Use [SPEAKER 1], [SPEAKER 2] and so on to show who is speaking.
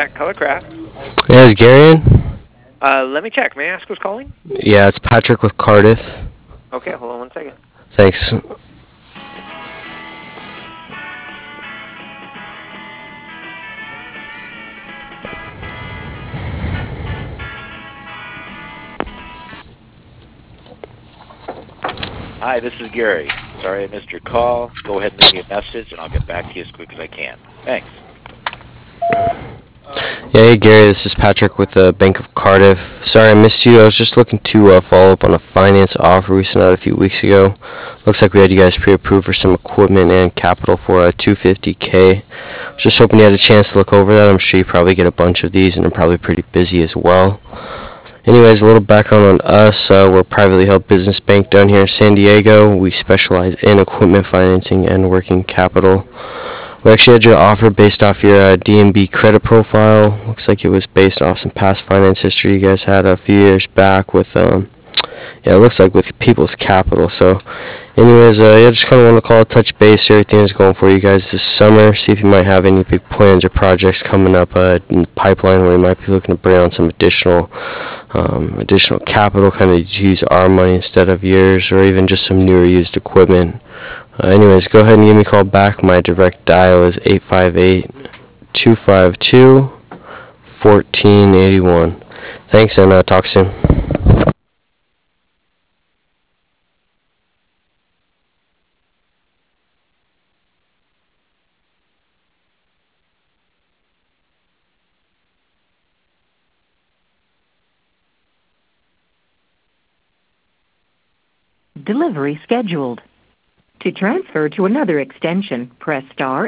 [SPEAKER 1] Contact Colorcraft.
[SPEAKER 2] Yeah, is Gary in?
[SPEAKER 1] Let me check. May I ask who's calling?
[SPEAKER 2] Yeah, it's Patrick with Cardiff.
[SPEAKER 1] Okay, hold on one second.
[SPEAKER 2] Thanks.
[SPEAKER 3] Hi, this is Gary. Sorry I missed your call. Go ahead and leave me a message, and I'll get back to you as quick as I can. Thanks.
[SPEAKER 2] Yeah, hey Gary, this is Patrick with the Bank of Cardiff. Sorry I missed you. I was just looking to follow up on a finance offer we sent out a few weeks ago. Looks like we had you guys pre-approved for some equipment and capital for 250K. Just hoping you had a chance to look over that. I'm sure you probably get a bunch of these and are probably pretty busy as well. Anyways, a little background on us. We're a privately held business bank down here in San Diego. We specialize in equipment financing and working capital. We actually had your offer based off your DNB credit profile. Looks like it was based off some past finance history you guys had a few years back with, yeah, it looks like with People's Capital. So, anyways, yeah, just kind of want to call, touch base, see everything is going for you guys this summer. See if you might have any big plans or projects coming up in the pipeline where you might be looking to bring on some additional capital, kind of use our money instead of yours, or even just some newer used equipment. Anyways, go ahead and give me a call back. My direct dial is 858-252-1481. Thanks, and talk soon.
[SPEAKER 4] Delivery scheduled. To transfer to another extension, press star